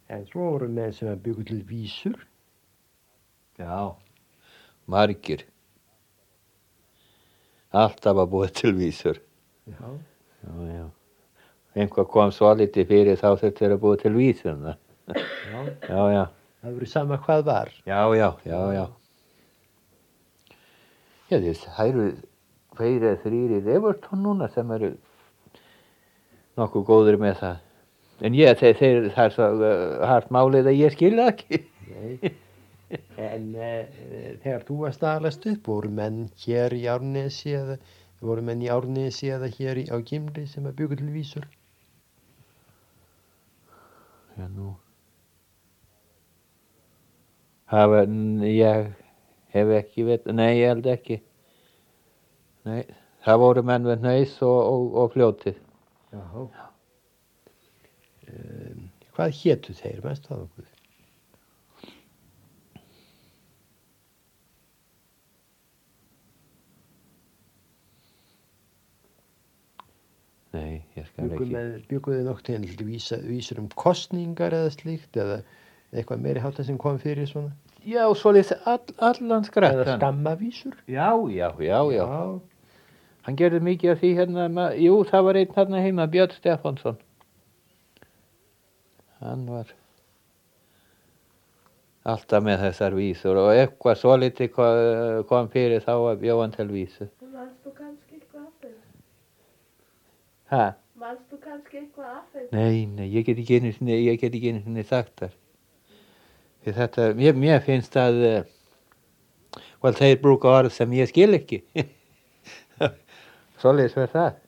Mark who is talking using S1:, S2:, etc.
S1: En svo voru menn sem byggu til vísur.
S2: Já, margir. Alltaf að búa til vísur.
S1: Já.
S2: Já. Einhvað kom svolítið fyrir þá þurfti þeir að búa til vísuna. Já.
S1: Það voru sama hvað var.
S2: Já. Já, það eru 2 eða 3 í Everton núna sem eru nokkuð góðir með það. En það er svo hart málið að ég skil það ekki.
S1: Nei. En þegar þú varst að alast upp, voru menn hér í Árnesi eða hér á Gimli sem að byggu til vísur?
S2: Já, nú. Ég hef ekki nei, ég held ekki. Nei, það voru menn við Hnaus og Fljótið.
S1: Já. Hvað hétu þeir, mest það okkur?
S2: Nei, ég skal ekki.
S1: Bygguðu þið nokkuð til vísur kosningar eða slíkt, eða eitthvað meiri háttar sem kom fyrir svona?
S2: Já, svolítið allan skrætt.
S1: Eða skammavísur?
S2: Já. Hann gerði mikið af því hérna, það var einn hérna heima, Björn Stefánsson. Hann var alltaf með þessar vísur og eitthvað svolítið kom fyrir þá að bjóða hann til vísu.
S3: Manst þú kannski eitthvað af þeim?
S2: Hæ?
S3: Manst þú kannski eitthvað af þeim?
S2: Nei, ég get ekki einu sinni sagt þar. Þetta, mér finnst að, þeir brúka orð sem ég skil ekki. Svoleiðis var það.